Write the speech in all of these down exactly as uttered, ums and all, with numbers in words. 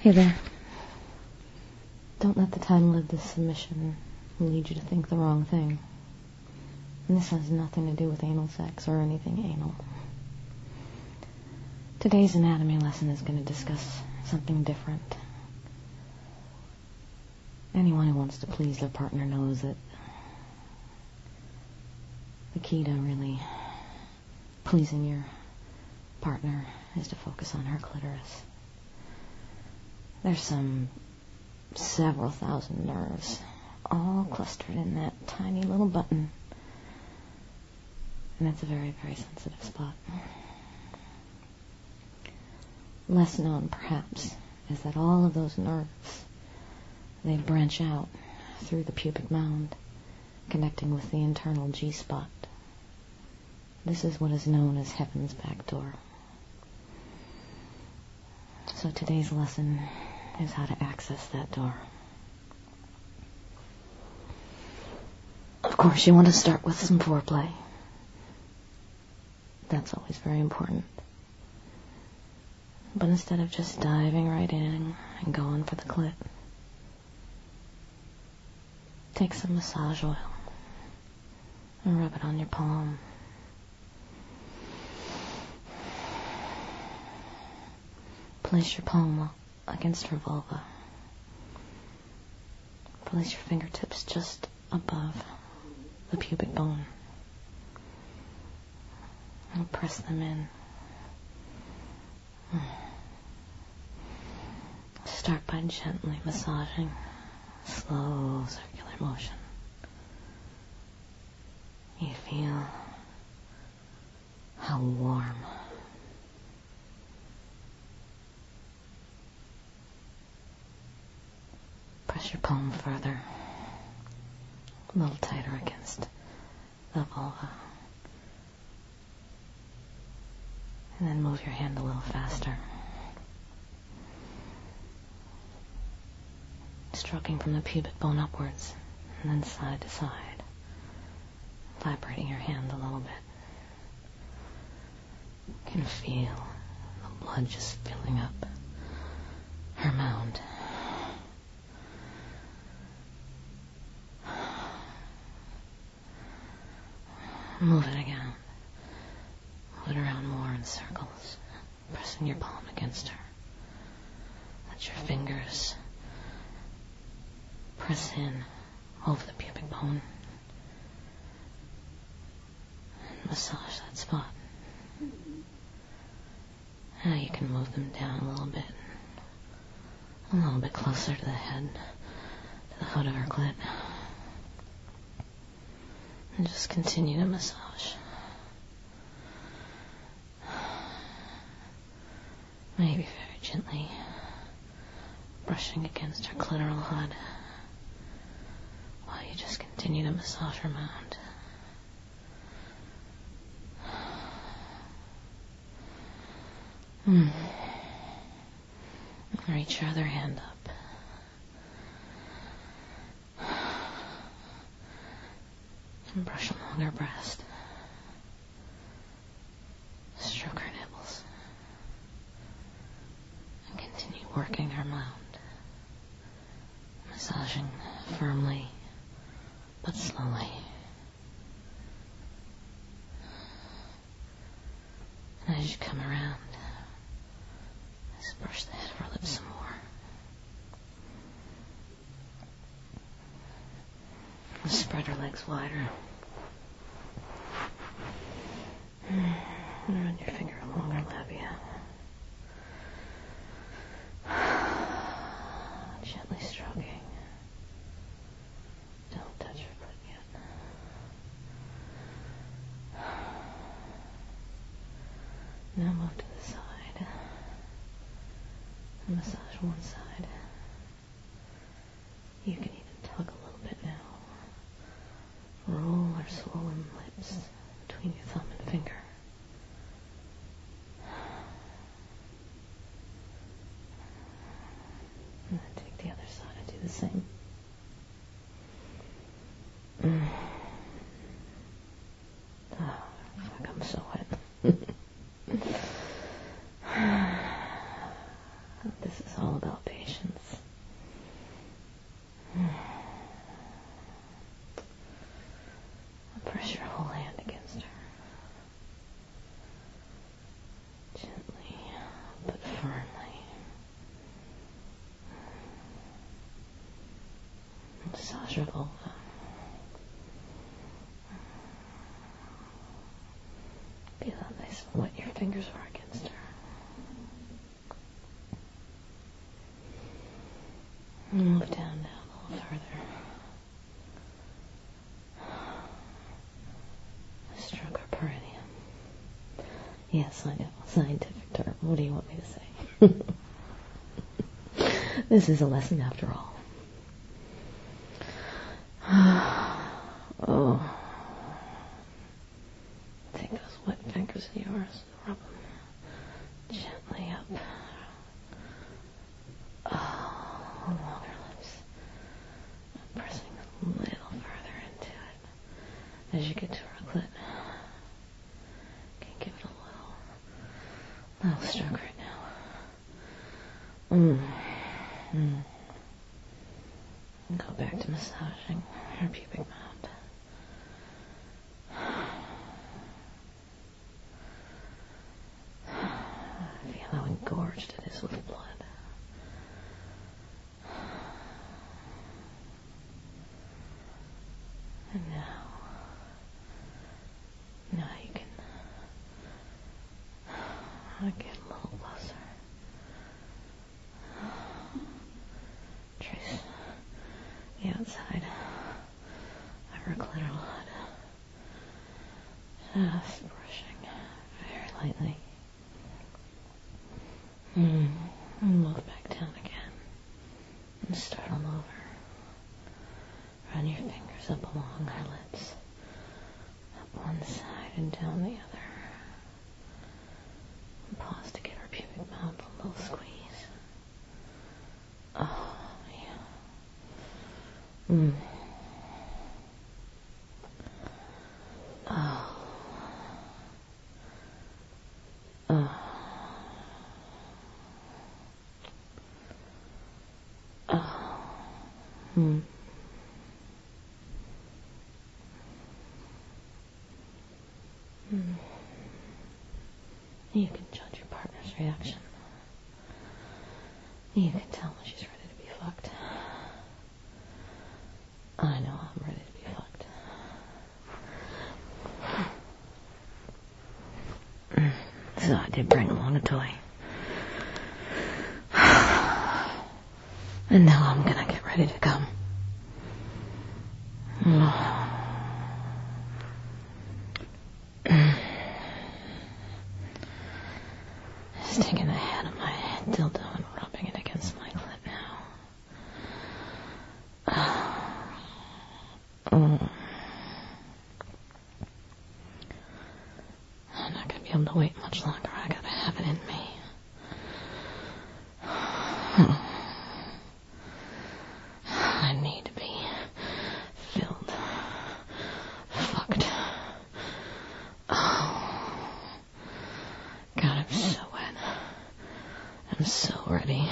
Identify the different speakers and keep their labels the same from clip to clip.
Speaker 1: Hey there. Don't let the title of this submission lead you to think the wrong thing. And this has nothing to do with anal sex or anything anal. Today's anatomy lesson is going to discuss something different. Anyone who wants to please their partner knows that the key to really pleasing your partner is to focus on her clitoris. There's some several thousand nerves all clustered in that tiny little button. And it's a very, very sensitive spot. Less known, perhaps, is that all of those nerves, they branch out through the pubic mound, connecting with the internal G-spot. This is what is known as heaven's back door. So today's lesson is how to access that door. Of course, you want to start with some foreplay. That's always very important. But instead of just diving right in and going for the clit, take some massage oil and rub it on your palm. Place your palm against her vulva. Place your fingertips just above the pubic bone. And press them in. Start by gently massaging, slow circular motion. You feel how warm press your palm further, a little tighter against the vulva. And then move your hand a little faster. Stroking from the pubic bone upwards, and then side to side. Vibrating your hand a little bit. You can feel the blood just filling up her mound. Move it again. Move it around more in circles, pressing your palm against her. Let your fingers press in over the pubic bone and massage that spot. Now you can move them down a little bit, a little bit closer to the head, to the foot of her clit. And just continue to massage. Maybe very gently brushing against her clitoral hud while you just continue to massage her mound. Mm. Reach your other hand up. And brush along her breast. Stroke her nipples. And continue working her mound. Massaging firmly, but slowly. And as you come around, just brush the head of her lips some more. And spread her legs wider. And run your finger along her labia. Gently stroking. Don't touch her clit yet. Now move to the side. And massage one side. You can even tug a little bit now. Roll her swollen lips between your thumb and finger. And then take the other side and do the same. Mm. Oh, fuck, I'm so wet. This is all about patience. shrivel. Feel how nice and wet your fingers are against her. Move down now a little further. Stroke her perineum. Yes, I know. Scientific term. What do you want me to say? This is a lesson after all. Oh. Take those wet fingers of yours and rub them gently up. Oh, along her lips. Pressing a little further into it. As you get to her clit. Can you give it a little, little stroke right now? Mm. Mm. And go back to massaging her pubic mound. Feel how engorged it is with blood. And now, now you can get a little closer. Trace the outside of her clitoral hood. Just brushing very lightly. Mm. And move back down again. And start all over. Run your fingers up along her lips. Up one side and down the other. And pause to get her pubic mound a little squeeze. Oh, yeah. Mm. Oh. Oh. Oh. Hmm. Hmm. You can judge your partner's reaction. You can tell when she's ready to be fucked. I know I'm ready to be fucked. So I did bring along a toy. And now I'm gonna get ready to come. Just taking the head of my dildo and rubbing it against my clit now. Oh. I'm not gonna be able to wait much longer. I gotta have it in me. I need to be filled, fucked. Oh, God, I'm so wet. I'm so ready.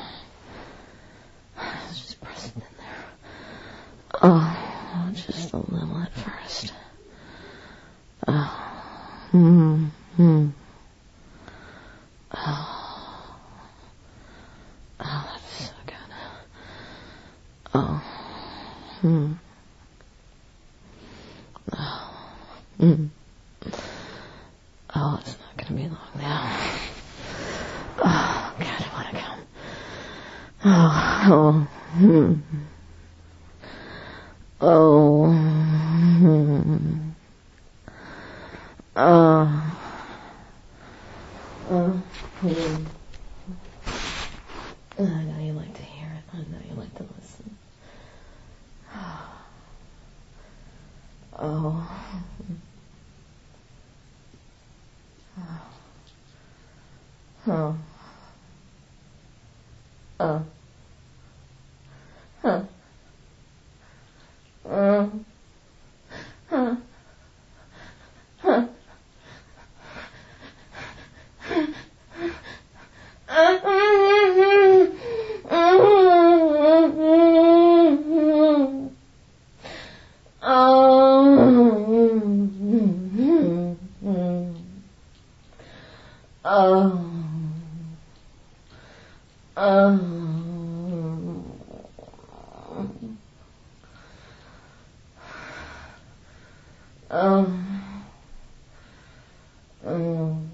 Speaker 1: Let's just press it in there. Oh, just a little at first. Oh, hmm, hmm. Oh. Oh, that's so good. Oh. Hmm. Oh. Hmm. Oh, it's not gonna be long now. Oh, God, I wanna come. Oh. Oh. Hmm. Oh. Hmm. Oh. Oh. Hmm. I know you like to hear it. I know you like to listen. Oh. Oh. Oh. Huh. Uh. Huh. Huh. Um. Um.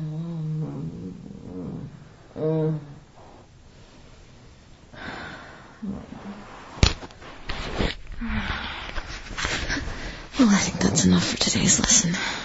Speaker 1: Um. Well, I think that's enough for today's lesson.